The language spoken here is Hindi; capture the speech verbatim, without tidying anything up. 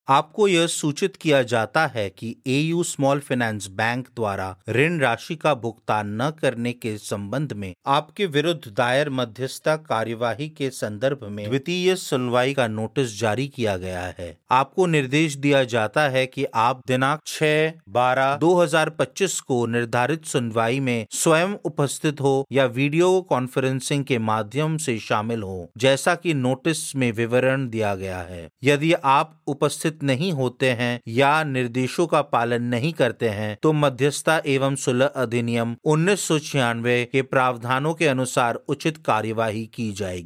आपको यह सूचित किया जाता है कि एयू स्मॉल फाइनेंस बैंक द्वारा ऋण राशि का भुगतान न करने के संबंध में आपके विरुद्ध दायर मध्यस्थता कार्यवाही के संदर्भ में द्वितीय सुनवाई का नोटिस जारी किया गया है। आपको निर्देश दिया जाता है कि आप दिनांक छह बारह दो हजार पच्चीस को निर्धारित सुनवाई में स्वयं उपस्थित हो या वीडियो कॉन्फ्रेंसिंग के माध्यम से शामिल हो, जैसा कि नोटिस में विवरण दिया गया है। यदि आप उपस्थित नहीं होते हैं या निर्देशों का पालन नहीं करते हैं तो मध्यस्थता एवं सुलह अधिनियम उन्नीस सौ छियानवे के प्रावधानों के अनुसार उचित कार्यवाही की जाएगी।